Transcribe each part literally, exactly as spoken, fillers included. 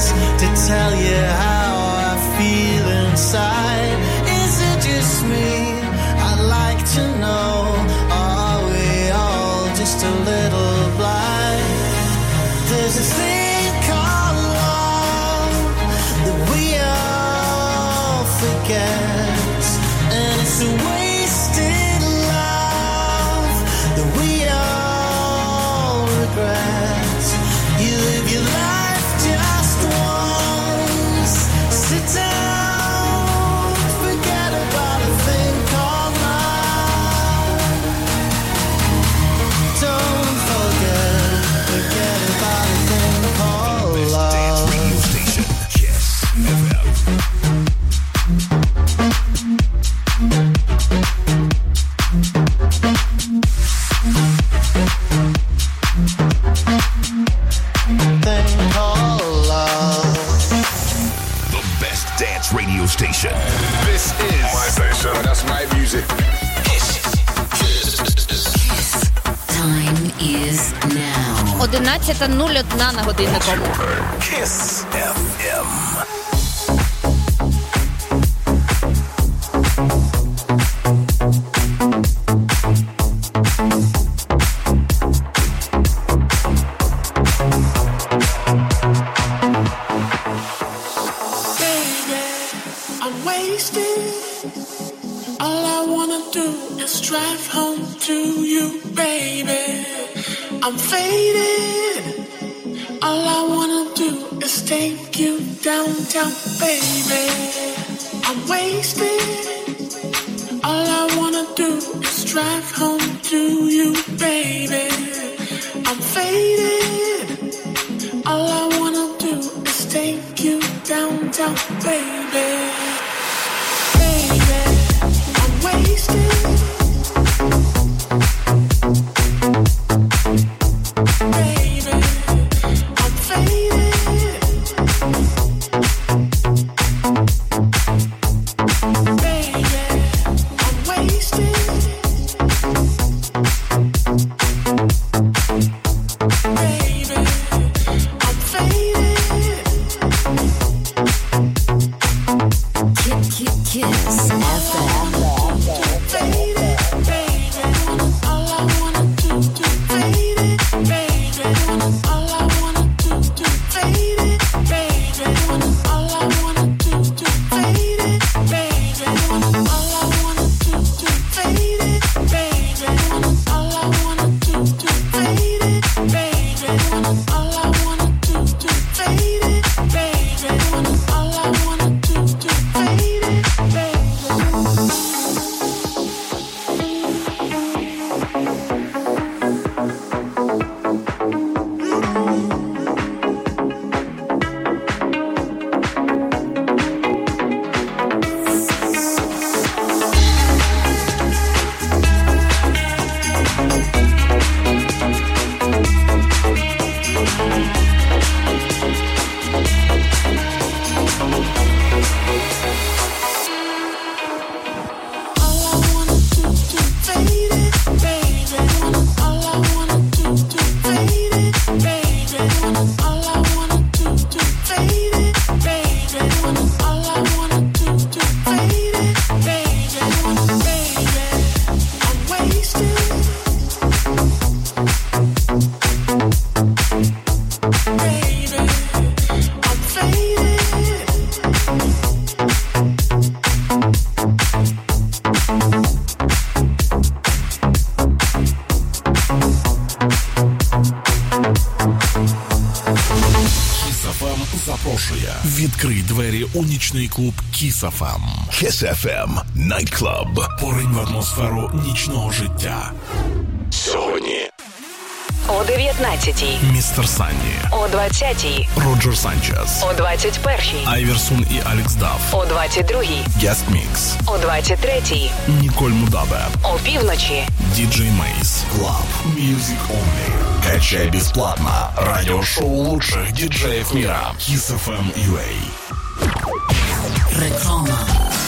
hands to tell you how I feel inside. Is it just me? I'd like to know. Are we all just a little blind? There's a thing called love that we all forget, and it's a wasted love that we all regret. You live your life just once. Sit down, forget about a thing called love. Don't forget, forget about a thing called love. Dance radio station, Kiss F M. Radio station. This is my station. That's my music. Kiss. Kiss. Time is now. одинадцята нуль одна на годиннику. Kiss F M. I'm faded. All I wanna do is take you downtown, baby. I'm wasted. All I wanna do is drive home to you, baby. I'm faded. All I wanna do is take you downtown, baby. Baby, I'm wasted. Відкрий двері у нічний клуб Kiss еф ем. Kiss еф ем Night Club. Поринь в атмосферу нічного життя. Сьогодні о дев'ятнадцятій Містер Санні, о двадцятій Роджер Санчес, о двадцять першій Айверсон і Алекс Даф, о двадцять другій Guest Mix, о двадцять третій Ніколь Мудабе, о півночі Діджей Мейс. Club Music Only. Качай бесплатно радиошоу лучших диджеев мира. Kiss еф ем ю ей. Реклама.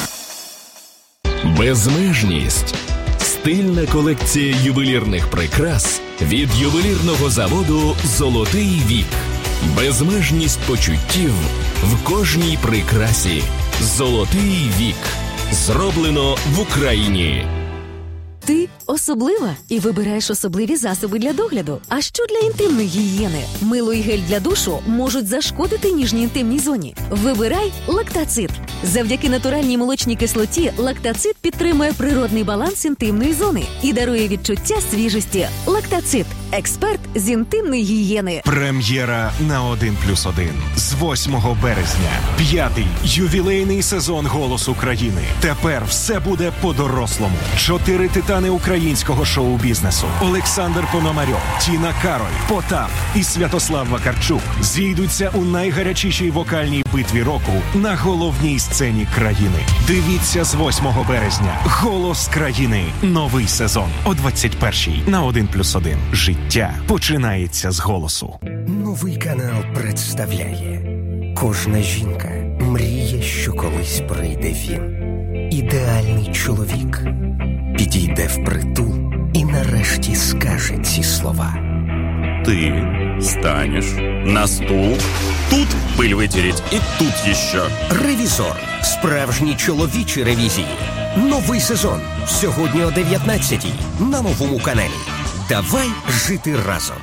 Безмежність. Стильна колекція ювелірних прикрас від ювелірного заводу «Золотий вік». Безмежність почуттів в кожній прикрасі. Золотий вік. Зроблено в Україні. Ти особлива і вибираєш особливі засоби для догляду. А що для інтимної гігієни? Мило і гель для душу можуть зашкодити ніжній інтимній зоні. Вибирай лактацит. Завдяки натуральній молочній кислоті лактацит підтримує природний баланс інтимної зони і дарує відчуття свіжості. Лактацит – експерт з інтимної гігієни. Прем'єра на один плюс один. З восьмого березня. П'ятий ювілейний сезон «Голос України». Тепер все буде по-дорослому. Чотири титани українського шоу-бізнесу. Олександр Пономарьов, Тіна Кароль, Потап і Святослав Вакарчук зійдуться у найгарячішій вокальній битві року на головній сцені країни. Дивіться з восьмого березня. «Голос країни». Новий сезон о двадцять першій на один плюс один. Життя починається з голосу. Новий канал представляє. Кожна жінка мріє, що колись прийде він. Ідеальний чоловік підійде впритул і нарешті скаже ці слова. Ты станешь на стул, тут пыль вытереть и тут еще. Ревізор. Справжні чоловічі ревізії. Новий сезон. Сьогодні о дев'ятнадцятій на новому каналі. Давай жити разом.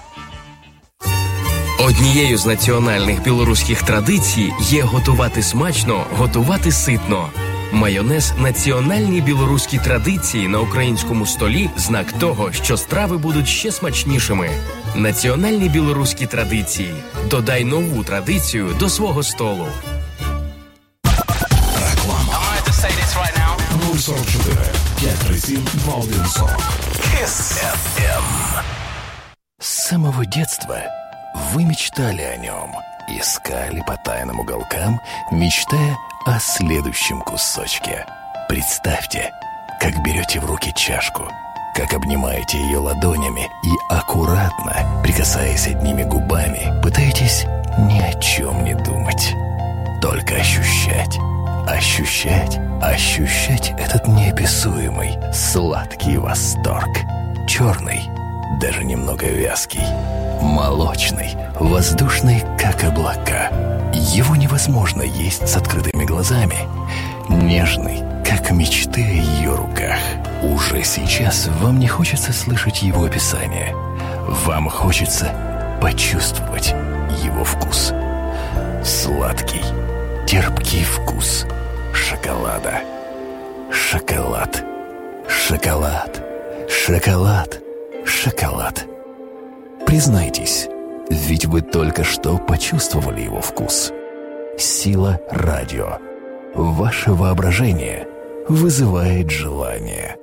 Однією з національних білоруських традицій є готувати смачно, готувати ситно. Майонез – національні білоруські традиції на українському столі – знак того, що страви будуть ще смачнішими. Національні білоруські традиції. Додай нову традицію до свого столу. нуль сорок чотири п'ять три сім два один сорок. Kiss эф эм. С самого детства вы мечтали о нем, искали по тайным уголкам, мечтая о следующем кусочке. Представьте, как берете в руки чашку, как обнимаете ее ладонями и аккуратно, прикасаясь одними губами, пытаетесь ни о чем не думать, только ощущать. Ощущать, ощущать этот неописуемый, сладкий восторг. Черный, даже немного вязкий. Молочный, воздушный, как облака. Его невозможно есть с открытыми глазами. Нежный, как мечты о ее руках. Уже сейчас вам не хочется слышать его описание. Вам хочется почувствовать его вкус. Сладкий, терпкий вкус шоколада. Шоколад. Шоколад. Шоколад. Шоколад. Признайтесь, ведь вы только что почувствовали его вкус. Сила радио. Ваше воображение вызывает желание.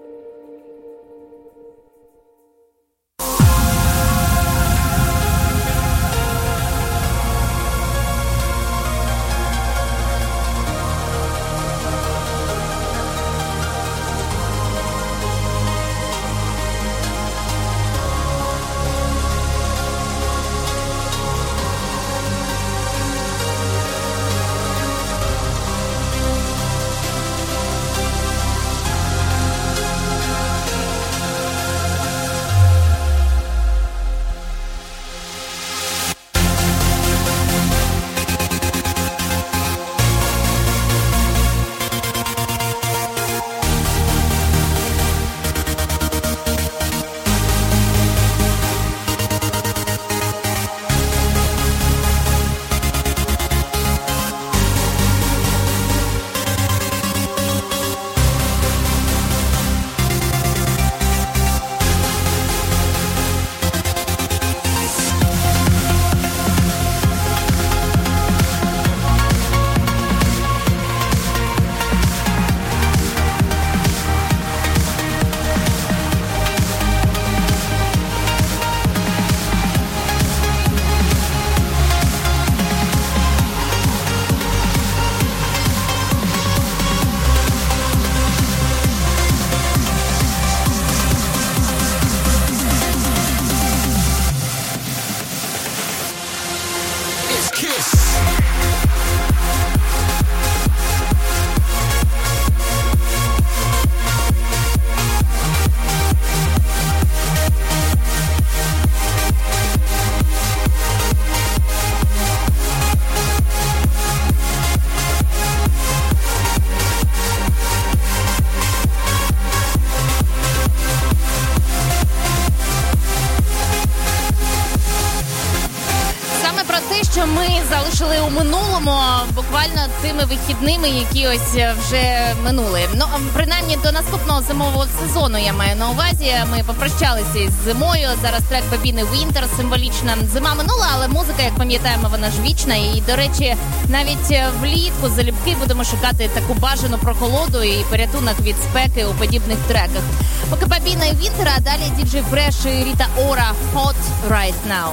залишили у минулому, буквально тими вихідними, які ось вже минули. Ну, принаймні до наступного зимового сезону я маю на увазі. Ми попрощалися із зимою. Зараз трек Бабіни Winter, символічна. Зима минула, але музика, як пам'ятаємо, вона ж вічна. І, до речі, навіть влітку залюбки будемо шукати таку бажану прохолоду і порятунок від спеки у подібних треках. Поки Бабіна і Winter, а далі діджей Fresh і Rita Ora Hot Right Now.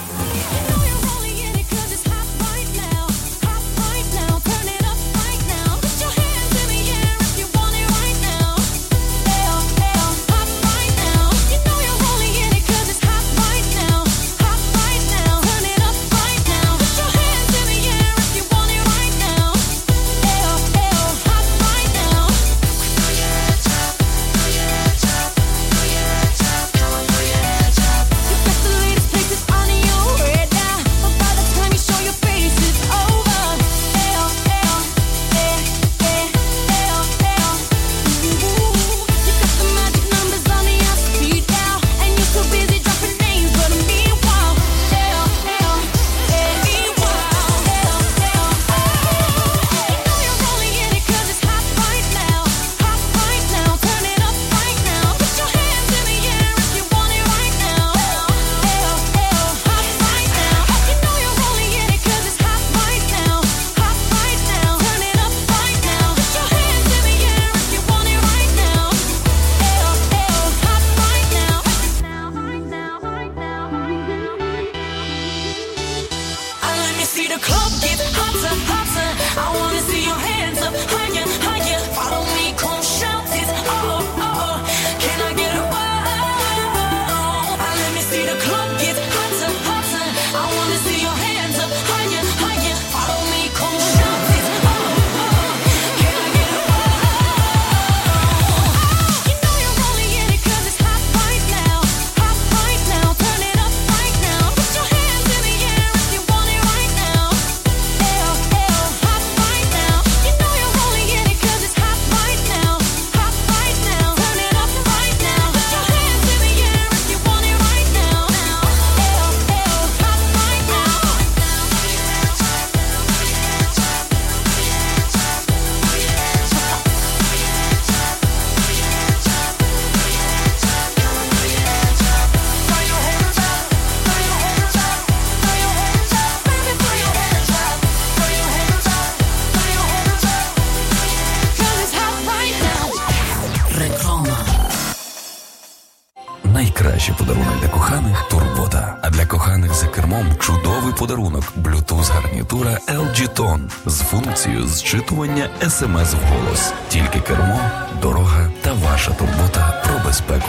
Найкращий подарунок для коханих – турбота. А для коханих за кермом – чудовий подарунок – Bluetooth-гарнітура ел джі Tone з функцією зчитування ес ем ес вголос. Тільки кермо, дорога та ваша турбота про безпеку.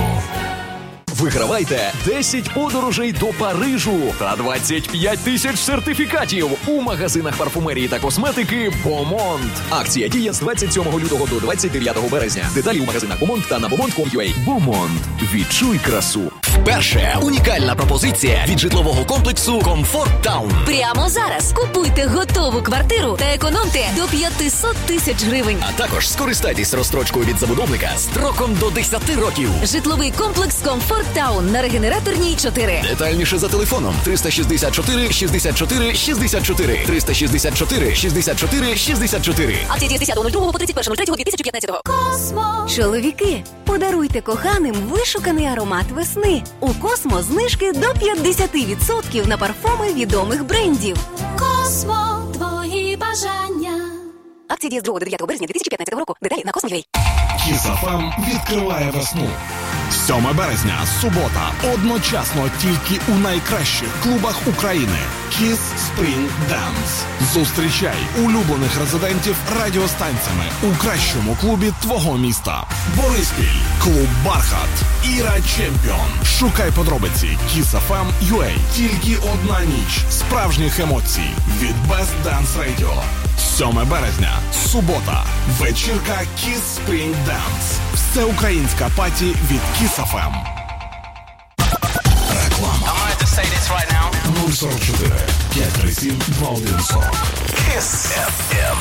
Вигравайте десять подорожей до Парижу та двадцять п'ять тисяч сертифікатів у магазинах парфумерії та косметики Beaumont. Акція діє з двадцять сьомого лютого до двадцять дев'ятого березня. Деталі у магазинах Beaumont та на beaumont крапка com ua. Beaumont. Відчуй красу. Вперше унікальна пропозиція від житлового комплексу Comfort Town. Прямо зараз купуйте готову квартиру та економте до п'ятсот тисяч гривень. А також скористайтесь розстрочкою від забудовника строком до десять років. Житловий комплекс Comfort Town на Регенераторній чотири. Детальніше за телефоном триста шістдесят чотири шістдесят чотири шістдесят чотири. триста шістдесят чотири шістдесят чотири шістдесят чотири. Акція діє з десятого другого по тридцять перше третє дві тисячі п'ятнадцятого. Космо. Чоловіки, подаруйте коханим вишуканий аромат весни. У Космо знижки до п'ятдесят відсотків на парфуми відомих брендів. Космо, твої бажання. Акція діє з другого до дев'ятого березня дві тисячі п'ятнадцятого року. Деталі на Космо.ua. Kiss еф ем відкриває весну. сьоме березня, субота, одночасно тільки у найкращих клубах України. Kiss Spring Dance. Зустрічай улюблених резидентів радіостанціями у кращому клубі твого міста. Бориспіль, клуб Бархат, Іра Чемпіон. Шукай подробиці kiss еф ем крапка ю а. Тільки одна ніч справжніх емоцій від Best Dance Radio. сьоме березня, субота, вечірка Kiss Spring Dance. Всеукраїнська паті від Kiss еф ем. Реклама. нуль сорок чотири п'ять тридцять сім двадцять один сорок. Kiss еф ем.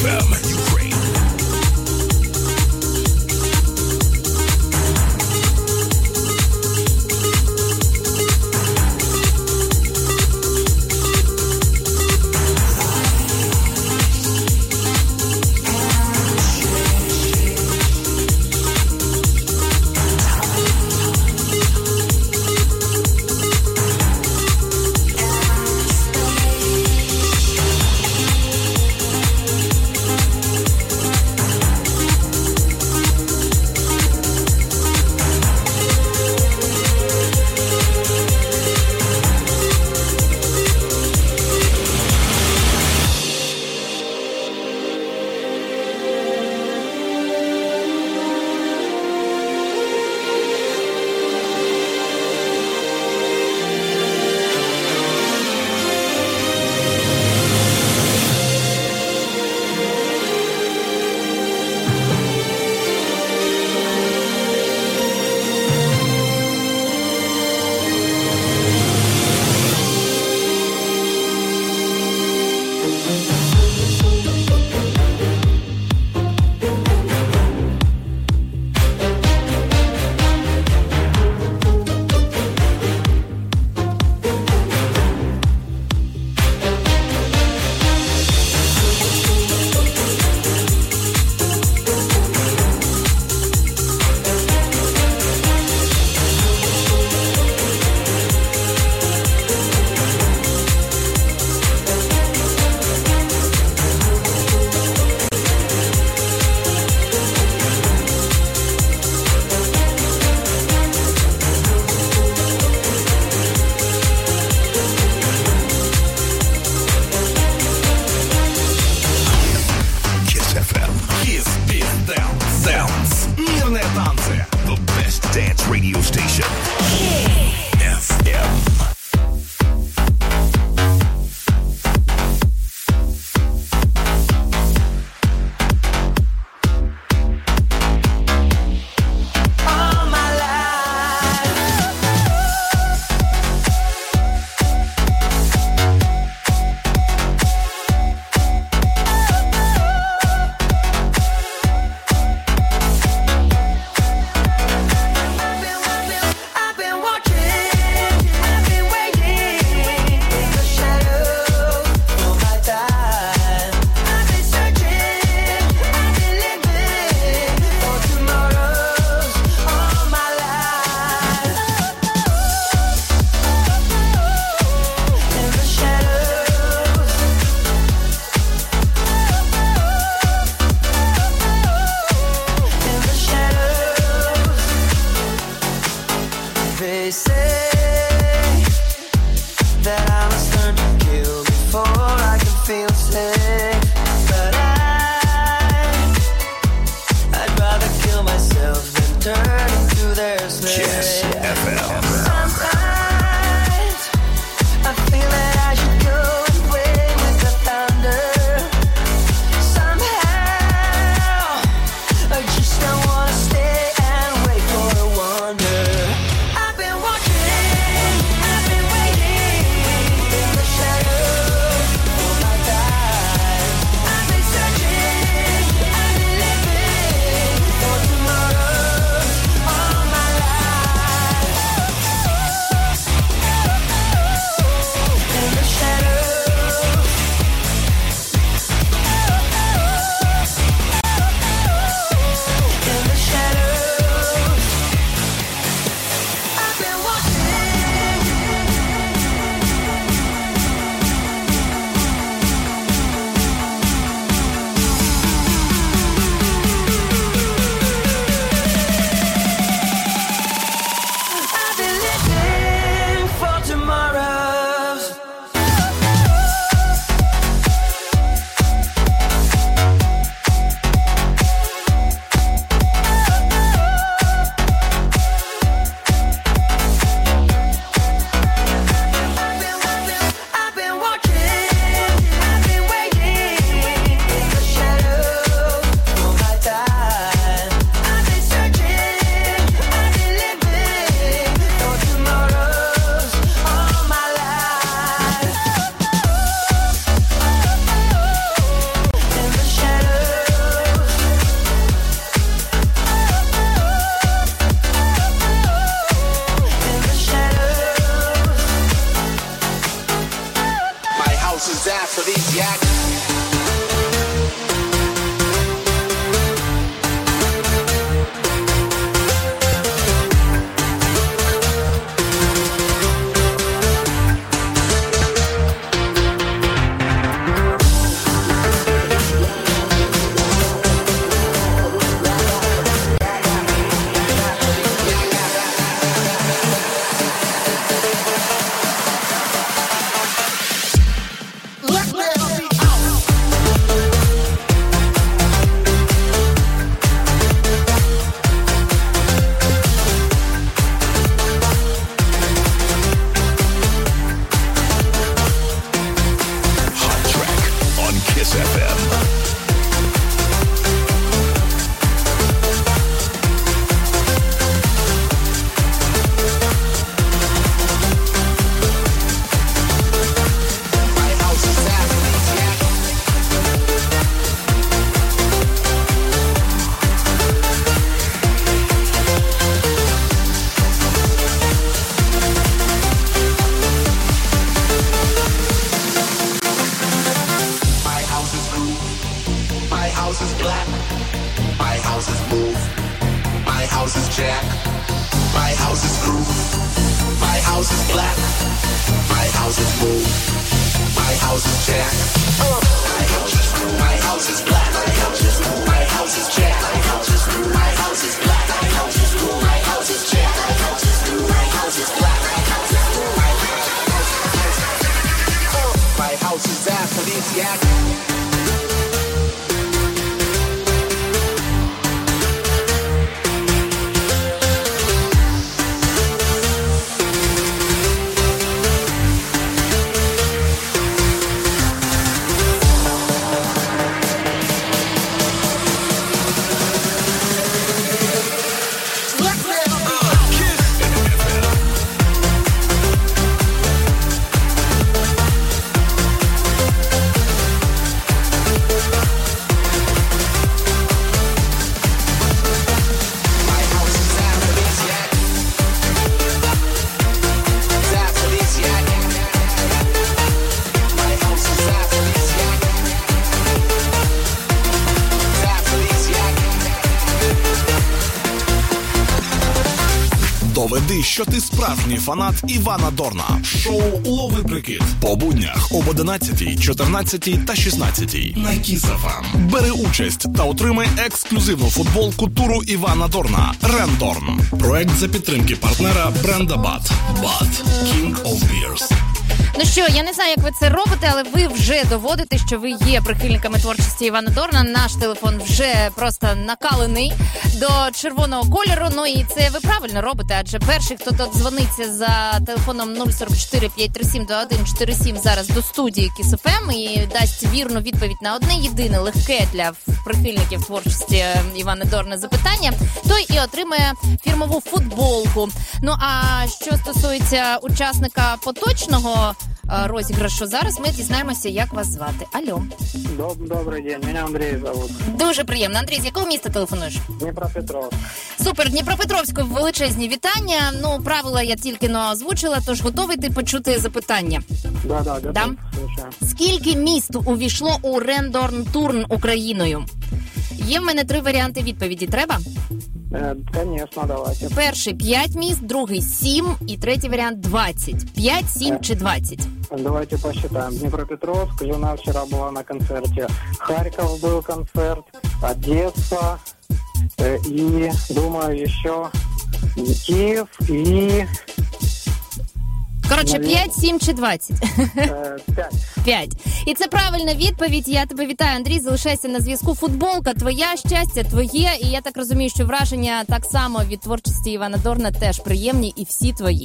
еф ем Ukraine. is black. My house is move. My house is jack. My house is groove. My house is black. My house is move. My house is jack. My house is groove. My house is black. My house is groove. My house is jack. My house is groove. My house is black. My house is groove. My house is jack. My house is groove. My house is black. My house is groove. My My house is aphrodisiac. Доведи, що ти справжній фанат Івана Дорна. Шоу «Лови прикид» по буднях об одинадцятій, чотирнадцятій та шістнадцятій на Kiss еф ем. Бери участь та отримай ексклюзивну футболку туру Івана Дорна «Рендорн». Проект за підтримки партнера бренда Bud. Bud – King of Beers. Ну що, я не знаю, як ви це робите, але ви вже доводите, що ви є прихильниками творчості Івана Дорна. Наш телефон вже просто накалений до червоного кольору. Ну і це ви правильно робите, адже перший, хто тут дзвониться за телефоном нуль сорок чотири п'ять три сім два один чотири сім зараз до студії Kiss еф ем і дасть вірну відповідь на одне єдине легке для прихильників творчості Івана Дорна запитання, той і отримає фірмову футболку. Ну а що стосується учасника поточного розіграшу, зараз ми дізнаємося, як вас звати. Алло. Доб- Добрий день, мене Андрій зовут. Дуже приємно. Андрій, з якого міста телефонуєш? Дніпропетровськ. Супер, Дніпропетровську величезні вітання. Ну, правила я тільки но озвучила, тож готовий ти почути запитання? Да, да, готов. Да? Слушаю. Скільки міст увійшло у Рендорн Турн Україною? Є в мене три варіанти відповіді. Треба? Е, Конечно, давайте. Перший – п'ять міст, другий – сім і третій варіант – двадцять. п'ять, сім чи двадцять? Давайте посчитаем. Днепропетровск, жена вчера была на концерте. Харьков был концерт, Одесса, э, и, думаю, еще Киев и... Коротше, п'ять, сім чи двадцять? п'ять. п'ять. І це правильна відповідь. Я тебе вітаю, Андрій. Залишайся на зв'язку. Футболка твоя, щастя твоє. І я так розумію, що враження так само від творчості Івана Дорна теж приємні і всі твої.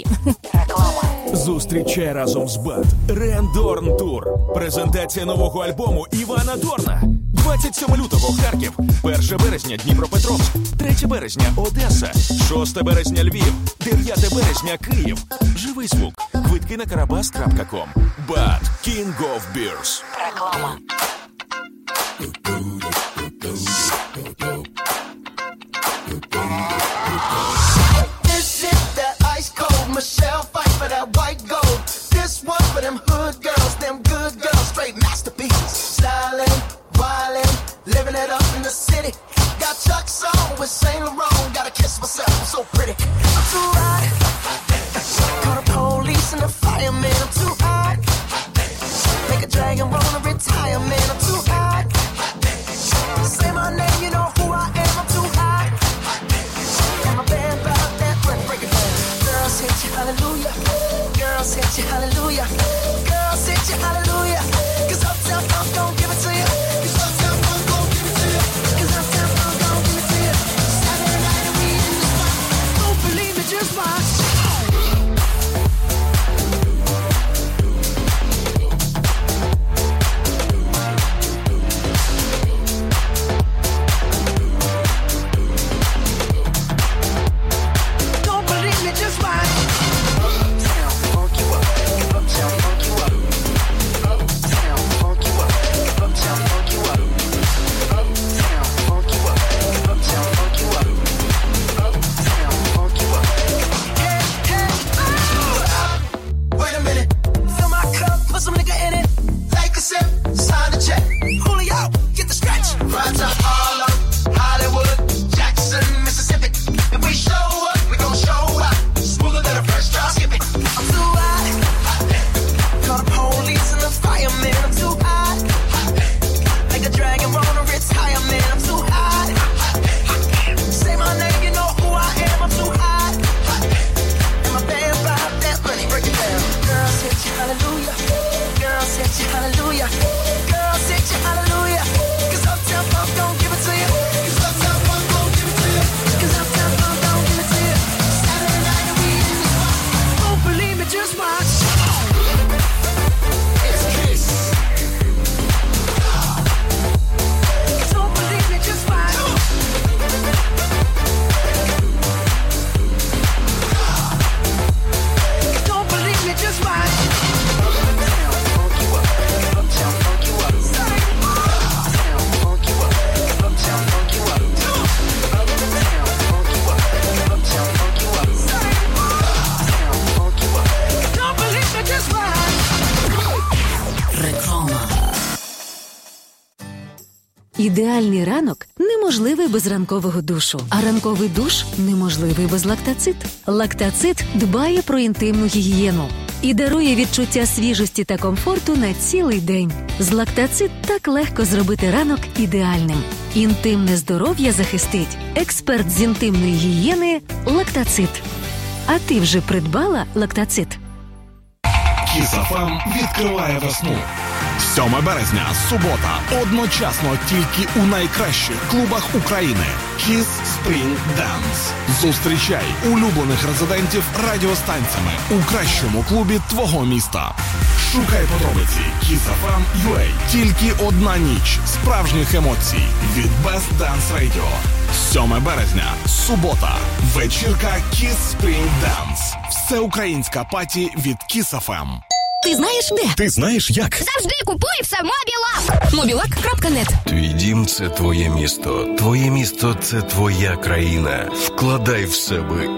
Зустрічай разом з Bud Рендорн Тур. Презентація нового альбому Івана Дорна. двадцять сьомого лютого Харків, першого березня Дніпропетровськ, третього березня Одеса, шостого березня Львів, дев'ятого березня Київ. Живий звук. Квитки на карабас крапка ком. Bud King of Beers. Реклама. This is that ice cold Michelle fight for that white gold. This one for them hood girls, them good girls, straight masterpieces. Styling, wildin', living it up in the city. Got Chuck's on with Saint Laurent, gotta kiss myself, I'm so pretty. I'm too hot. Call the police and the fireman, I'm too hot. Make a dragon wanna retire, man, I'm too hot. Say my name, you know who I am, I'm too hot. And my band about that break, break it down. Girls hit you, hallelujah. Girls hit you, hallelujah. Girls hit you, hallelujah. Cause Uptown Funk gon' give it to you. Cause Uptown Funk gon' give it to you. Cause Uptown Funk gon' give it to you. Saturday night and we in the spot. Don't believe me, just watch. Ідеальний ранок неможливий без ранкового душу, а ранковий душ неможливий без лактацит. Лактацит дбає про інтимну гігієну і дарує відчуття свіжості та комфорту на цілий день. З лактацит так легко зробити ранок ідеальним. Інтимне здоров'я захистить експерт з інтимної гігієни Лактацит. А ти вже придбала лактацит? Kiss еф ем відкриває весну. сьоме березня, субота, одночасно тільки у найкращих клубах України. Kiss Spring Dance. Зустрічай улюблених резидентів радіостанціями у кращому клубі твого міста. Шукай подробиці Kiss еф ем ю а. Тільки одна ніч справжніх емоцій від Best Dance Radio. сьоме березня, субота, вечірка Kiss Spring Dance. Всеукраїнська паті від Kiss еф ем. Ти знаєш де? Ти знаєш як? Завжди купуй все Мобілак. мобілак крапка нет. Твій дім – це твоє місто. Твоє місто – це твоя країна. Вкладай в себе